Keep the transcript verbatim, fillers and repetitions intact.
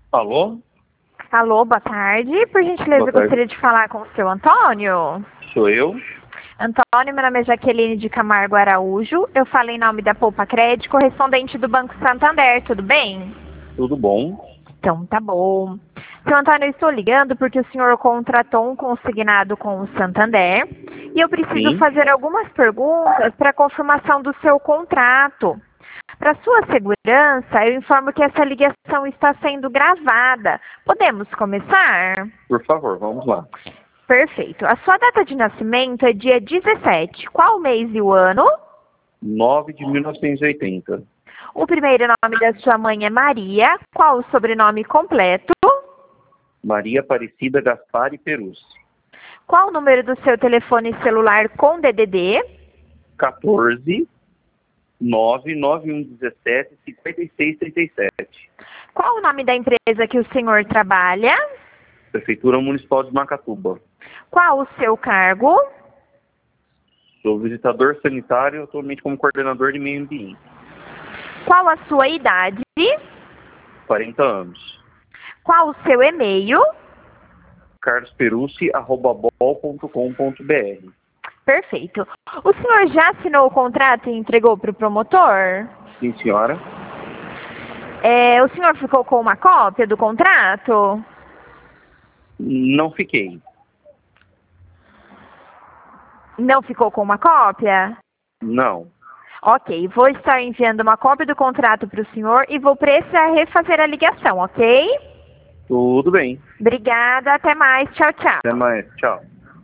Alô? Alô, boa tarde. Por gentileza, Boa eu tarde. gostaria de falar com o seu Antônio. Sou eu? Antônio, meu nome é Jaqueline de Camargo Araújo. Eu falo em nome da Poupa Crédito, correspondente do Banco Santander, tudo bem? Tudo bom? Então, tá bom. Seu Antônio, eu estou ligando porque o senhor contratou um consignado com o Santander e eu preciso Sim. fazer algumas perguntas para confirmação do seu contrato. Para sua segurança, eu informo que essa ligação está sendo gravada. Podemos começar? Por favor, vamos lá. Perfeito. A sua data de nascimento é dia dezessete. Qual o mês e o ano? nove de mil novecentos e oitenta. O primeiro nome da sua mãe é Maria. Qual o sobrenome completo? Maria Aparecida Gaspar e Perus. Qual o número do seu telefone celular com D D D? quatorze, nove nove um dezessete, cinquenta e seis trinta e sete. Qual o nome da empresa que o senhor trabalha? Prefeitura Municipal de Macatuba. Qual o seu cargo? Sou visitador sanitário, atualmente como coordenador de meio ambiente. Qual a sua idade? quarenta anos. Qual o seu e-mail? carlosperucci arroba bol ponto com ponto br. Perfeito. O senhor já assinou o contrato e entregou para o promotor? Sim, senhora? É, o senhor ficou com uma cópia do contrato? Não fiquei. Não ficou com uma cópia? Não. Ok, vou estar enviando uma cópia do contrato para o senhor e vou precisar refazer a ligação, ok? Tudo bem. Obrigada, até mais, tchau, tchau. Até mais. Tchau.